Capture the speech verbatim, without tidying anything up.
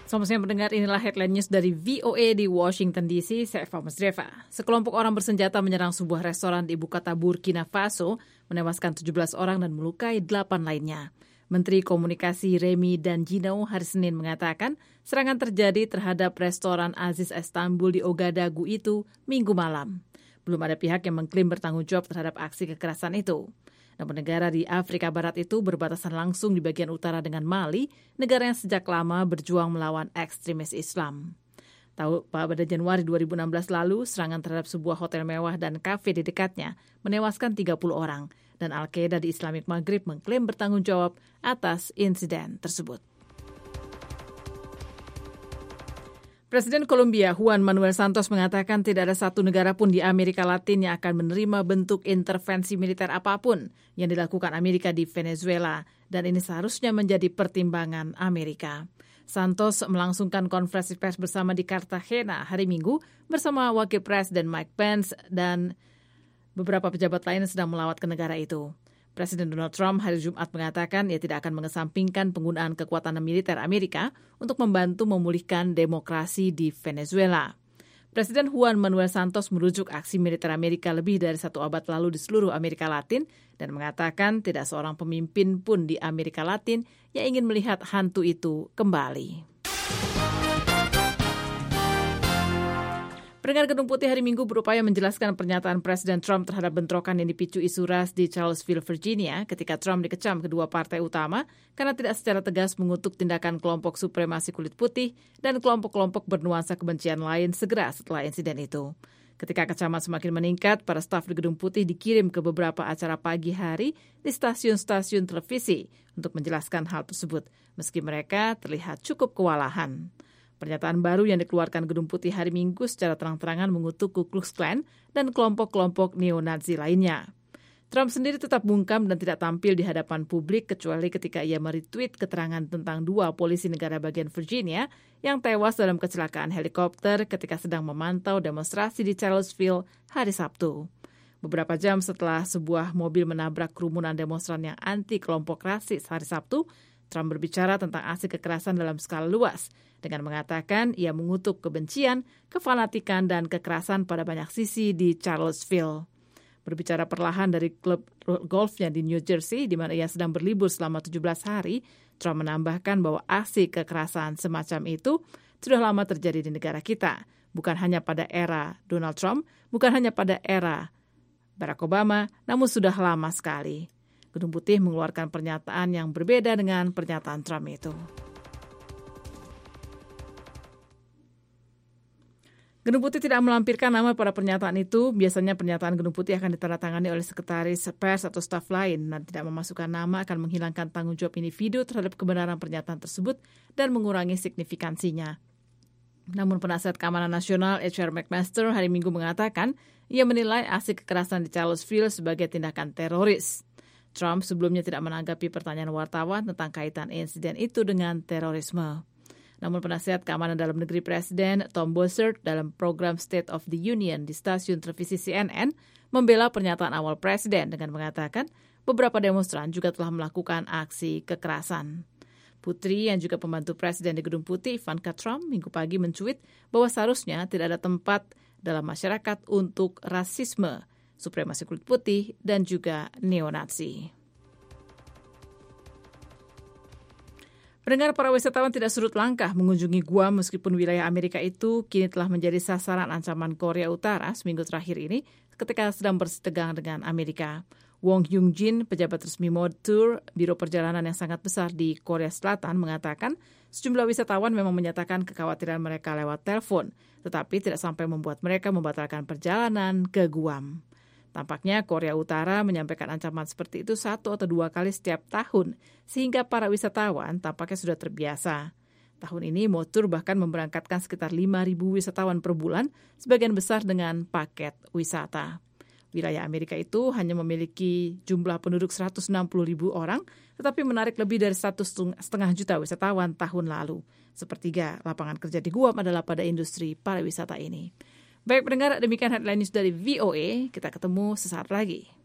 Selamat siang pendengar, inilah headline news dari V O A di Washington D C, saya Eva Masdreva. Sekelompok orang bersenjata menyerang sebuah restoran di ibu kota Burkina Faso, menewaskan tujuh belas orang dan melukai delapan lainnya. Menteri Komunikasi Remy Danjino hari Senin mengatakan serangan terjadi terhadap restoran Aziz Istanbul di Ouagadougou itu minggu malam. Belum ada pihak yang mengklaim bertanggung jawab terhadap aksi kekerasan itu. Namun negara di Afrika Barat itu berbatasan langsung di bagian utara dengan Mali, negara yang sejak lama berjuang melawan ekstremis Islam. Tahu pada Januari dua ribu enam belas lalu, serangan terhadap sebuah hotel mewah dan kafe di dekatnya menewaskan tiga puluh orang, dan Al-Qaeda di Islamic Maghrib mengklaim bertanggung jawab atas insiden tersebut. Presiden Kolombia Juan Manuel Santos mengatakan tidak ada satu negara pun di Amerika Latin yang akan menerima bentuk intervensi militer apapun yang dilakukan Amerika di Venezuela, dan ini seharusnya menjadi pertimbangan Amerika. Santos melangsungkan konferensi pers bersama di Cartagena hari Minggu bersama Wakil Presiden Mike Pence dan beberapa pejabat lain yang sedang melawat ke negara itu. Presiden Donald Trump hari Jumat mengatakan ia tidak akan mengesampingkan penggunaan kekuatan militer Amerika untuk membantu memulihkan demokrasi di Venezuela. Presiden Juan Manuel Santos merujuk aksi militer Amerika lebih dari satu abad lalu di seluruh Amerika Latin dan mengatakan tidak seorang pemimpin pun di Amerika Latin yang ingin melihat hantu itu kembali. Pendengar, Gedung Putih hari Minggu berupaya menjelaskan pernyataan Presiden Trump terhadap bentrokan yang dipicu isu ras di Charlottesville, Virginia, ketika Trump dikecam kedua partai utama karena tidak secara tegas mengutuk tindakan kelompok supremasi kulit putih dan kelompok-kelompok bernuansa kebencian lain segera setelah insiden itu. Ketika kecaman semakin meningkat, para staf di Gedung Putih dikirim ke beberapa acara pagi hari di stasiun-stasiun televisi untuk menjelaskan hal tersebut, meski mereka terlihat cukup kewalahan. Pernyataan baru yang dikeluarkan Gedung Putih hari Minggu secara terang-terangan mengutuk Ku Klux Klan dan kelompok-kelompok neo-Nazi lainnya. Trump sendiri tetap bungkam dan tidak tampil di hadapan publik kecuali ketika ia meretweet keterangan tentang dua polisi negara bagian Virginia yang tewas dalam kecelakaan helikopter ketika sedang memantau demonstrasi di Charlottesville hari Sabtu. Beberapa jam setelah sebuah mobil menabrak kerumunan demonstran yang anti kelompok rasis hari Sabtu, Trump berbicara tentang aksi kekerasan dalam skala luas dengan mengatakan ia mengutuk kebencian, kefanatikan, dan kekerasan pada banyak sisi di Charlottesville. Berbicara perlahan dari klub golfnya di New Jersey, di mana ia sedang berlibur selama tujuh belas hari, Trump menambahkan bahwa aksi kekerasan semacam itu sudah lama terjadi di negara kita, bukan hanya pada era Donald Trump, bukan hanya pada era Barack Obama, namun sudah lama sekali. Gedung Putih mengeluarkan pernyataan yang berbeda dengan pernyataan Trump itu. Gedung Putih tidak melampirkan nama pada pernyataan itu. Biasanya pernyataan Gedung Putih akan ditandatangani oleh sekretaris pers atau staf lain dan tidak memasukkan nama akan menghilangkan tanggung jawab individu terhadap kebenaran pernyataan tersebut dan mengurangi signifikansinya. Namun penasihat keamanan nasional H R McMaster hari Minggu mengatakan ia menilai aksi kekerasan di Charlottesville sebagai tindakan teroris. Trump sebelumnya tidak menanggapi pertanyaan wartawan tentang kaitan insiden itu dengan terorisme. Namun penasihat keamanan dalam negeri Presiden Tom Bossert dalam program State of the Union di stasiun televisi C N N membela pernyataan awal Presiden dengan mengatakan beberapa demonstran juga telah melakukan aksi kekerasan. Putri yang juga pembantu Presiden di Gedung Putih, Ivanka Trump, minggu pagi mencuit bahwa seharusnya tidak ada tempat dalam masyarakat untuk rasisme, supremasi kulit putih, dan juga neo-Nazi. Pendengar, para wisatawan tidak surut langkah mengunjungi Guam meskipun wilayah Amerika itu kini telah menjadi sasaran ancaman Korea Utara seminggu terakhir ini ketika sedang bersitegang dengan Amerika. Wong Hyung Jin, pejabat resmi Mode Tour, biro perjalanan yang sangat besar di Korea Selatan, mengatakan sejumlah wisatawan memang menyatakan kekhawatiran mereka lewat telepon, tetapi tidak sampai membuat mereka membatalkan perjalanan ke Guam. Tampaknya Korea Utara menyampaikan ancaman seperti itu satu atau dua kali setiap tahun, sehingga para wisatawan tampaknya sudah terbiasa. Tahun ini Mode Tour bahkan memberangkatkan sekitar lima ribu wisatawan per bulan, sebagian besar dengan paket wisata. Wilayah Amerika itu hanya memiliki jumlah penduduk seratus enam puluh ribu orang, tetapi menarik lebih dari satu setengah juta wisatawan tahun lalu. Sepertiga lapangan kerja di Guam adalah pada industri pariwisata ini. Baik pendengar, demikian headline news dari V O A. Kita ketemu sesaat lagi.